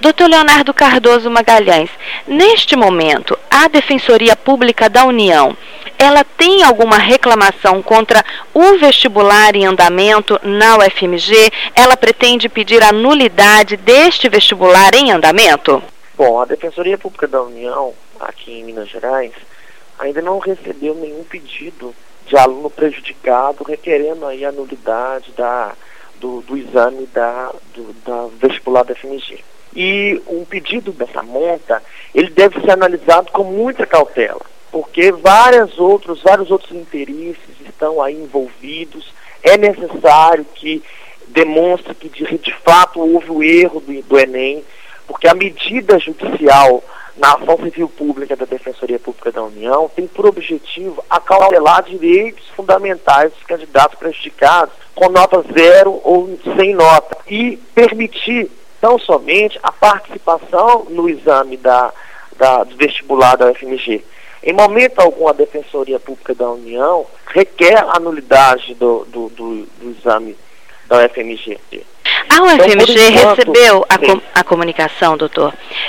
Dr. Leonardo Cardoso Magalhães, neste momento, a Defensoria Pública da União, ela tem alguma reclamação contra o vestibular em andamento na UFMG? Ela pretende pedir a nulidade deste vestibular em andamento? Bom, a Defensoria Pública da União, aqui em Minas Gerais, ainda não recebeu nenhum pedido de aluno prejudicado requerendo aí a nulidade do exame da vestibular da UFMG. E um pedido dessa monta, ele deve ser analisado com muita cautela, porque vários outros interesses estão aí envolvidos. É necessário que demonstre que de fato houve o erro do Enem, porque a medida judicial na ação civil pública da Defensoria Pública da União tem por objetivo acautelar direitos fundamentais dos candidatos prejudicados com nota 0 ou sem nota e permitir tão somente a participação no exame do vestibular da UFMG. Em momento algum, a Defensoria Pública da União requer a nulidade do exame da UFMG. A UFMG recebeu a comunicação, doutor,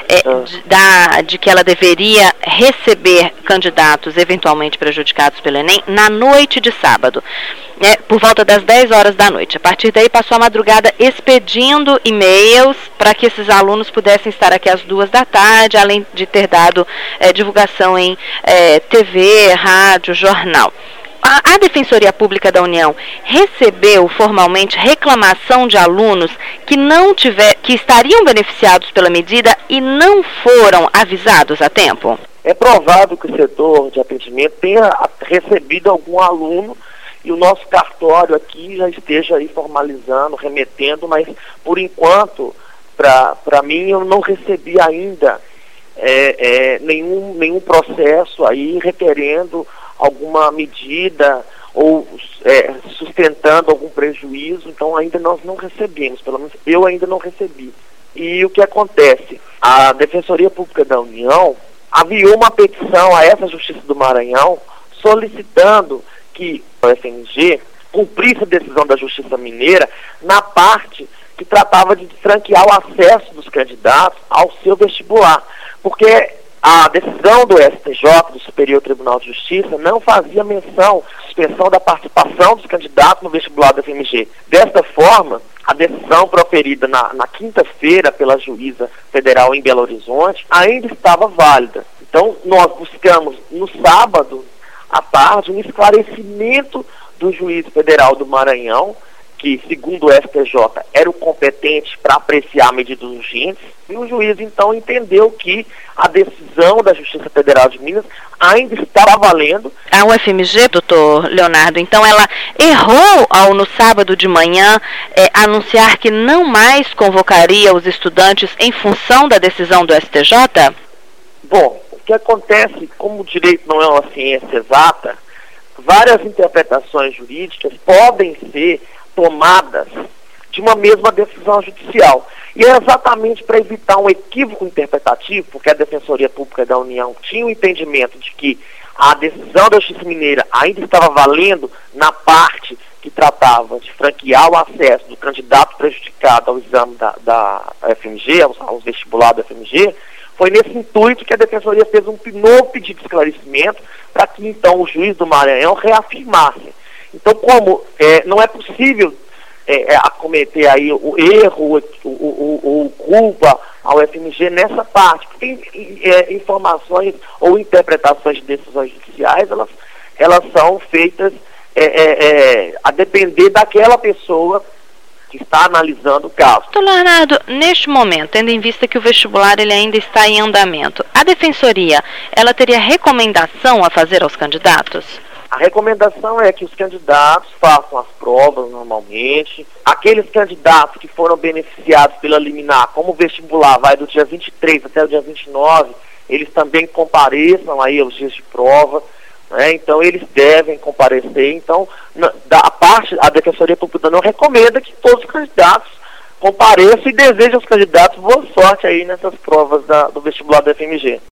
de que ela deveria receber candidatos eventualmente prejudicados pelo Enem na noite de sábado, por volta das 10 horas da noite. A partir daí passou a madrugada expedindo e-mails para que esses alunos pudessem estar aqui às 2 da tarde, além de ter dado divulgação em TV, rádio, jornal. A Defensoria Pública da União recebeu formalmente reclamação de alunos que estariam beneficiados pela medida e não foram avisados a tempo? É provável que o setor de atendimento tenha recebido algum aluno e o nosso cartório aqui já esteja aí formalizando, remetendo, mas por enquanto, para mim, eu não recebi ainda nenhum processo aí requerendo alguma medida ou sustentando algum prejuízo. Então ainda nós não recebemos, pelo menos eu ainda não recebi. E o que acontece? A Defensoria Pública da União enviou uma petição a essa Justiça do Maranhão solicitando que a UFMG cumprisse a decisão da Justiça Mineira na parte que tratava de franquear o acesso dos candidatos ao seu vestibular, porque a decisão do STJ, do Superior Tribunal de Justiça, não fazia menção à suspensão da participação dos candidatos no vestibular da UFMG. Desta forma, a decisão proferida na quinta-feira pela juíza federal em Belo Horizonte ainda estava válida. Então, nós buscamos no sábado à tarde um esclarecimento do juiz federal do Maranhão, que, segundo o STJ, era o competente para apreciar medidas urgentes, e o juiz, então, entendeu que a decisão da Justiça Federal de Minas ainda estava valendo. A UFMG, doutor Leonardo, então, ela errou ao, no sábado de manhã, anunciar que não mais convocaria os estudantes em função da decisão do STJ? Bom, o que acontece, como o direito não é uma ciência exata, várias interpretações jurídicas podem ser tomadas de uma mesma decisão judicial. E é exatamente para evitar um equívoco interpretativo, porque a Defensoria Pública da União tinha o entendimento de que a decisão da Justiça Mineira ainda estava valendo na parte que tratava de franquear o acesso do candidato prejudicado ao exame da UFMG, ao vestibular da UFMG. Foi nesse intuito que a Defensoria fez um novo pedido de esclarecimento para que então o juiz do Maranhão reafirmasse. Então, como não é possível acometer aí o erro ou culpa ao FMG nessa parte, porque informações ou interpretações de decisões judiciais, elas são feitas a depender daquela pessoa que está analisando o caso. Doutor Leonardo, neste momento, tendo em vista que o vestibular ele ainda está em andamento, a Defensoria, ela teria recomendação a fazer aos candidatos? A recomendação é que os candidatos façam as provas normalmente. Aqueles candidatos que foram beneficiados pela liminar, como o vestibular vai do dia 23 até o dia 29, eles também compareçam aí aos dias de prova, né? Então eles devem comparecer. Então, a Defensoria Pública não recomenda que todos os candidatos compareçam e deseja aos candidatos boa sorte aí nessas provas do vestibular da FMG.